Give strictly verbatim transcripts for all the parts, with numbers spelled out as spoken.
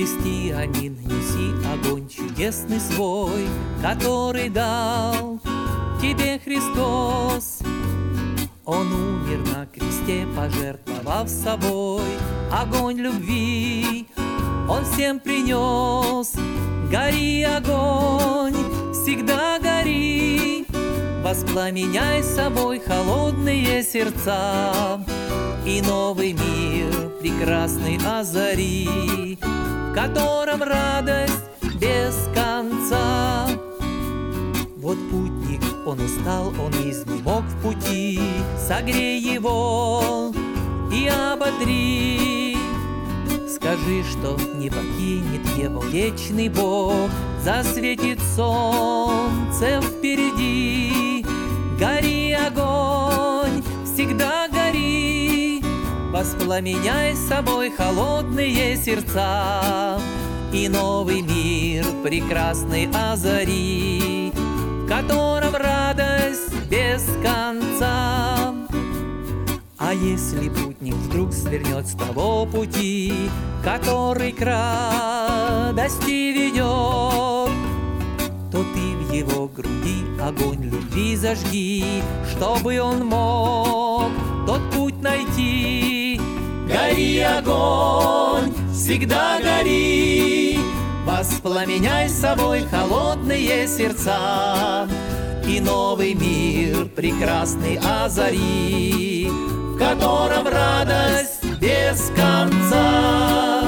христианин, неси огонь чудесный свой, который дал тебе Христос. Он умер на кресте, пожертвовав собой. Огонь любви Он всем принес. Гори, огонь, всегда гори, воспламеняй собой холодные сердца, и новый мир прекрасный озари, в котором радость без конца. Вот путник, он устал, он изнемог в пути, согрей его и ободри. Скажи, что не покинет его вечный Бог, засветит солнце впереди. Гори, огонь, всегда гори, воспламеняй собой холодные сердца, и новый мир прекрасный озари, в котором радость без конца. А если путник вдруг свернет с того пути, который к радости ведет, то ты в его груди огонь любви зажги, чтобы он мог тот путь найти. Гори, огонь, всегда гори, воспламеняй собой холодные сердца, и новый мир прекрасный озари, в котором радость без конца.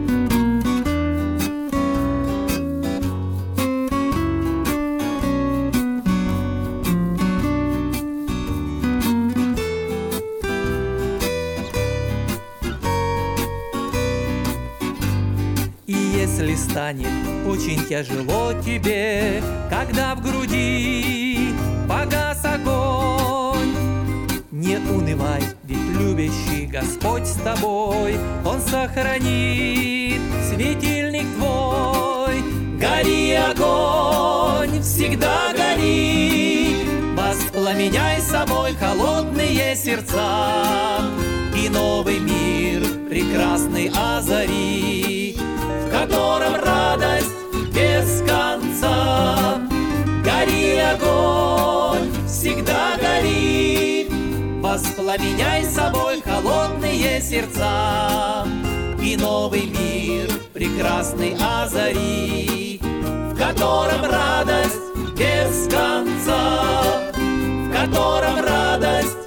И если станет очень тяжело тебе, когда в груди погас огонь, не унывай, ведь любящий Господь с тобой, Он сохранит светильник твой. Гори, огонь, всегда гори, воспламеняй собой холодные сердца, и новый мир прекрасный озари, в котором радость без конца. Гори, огонь, всегда гори, воспламеняй собой холодные сердца, и новый мир прекрасный озари, в котором радость без конца, в котором радость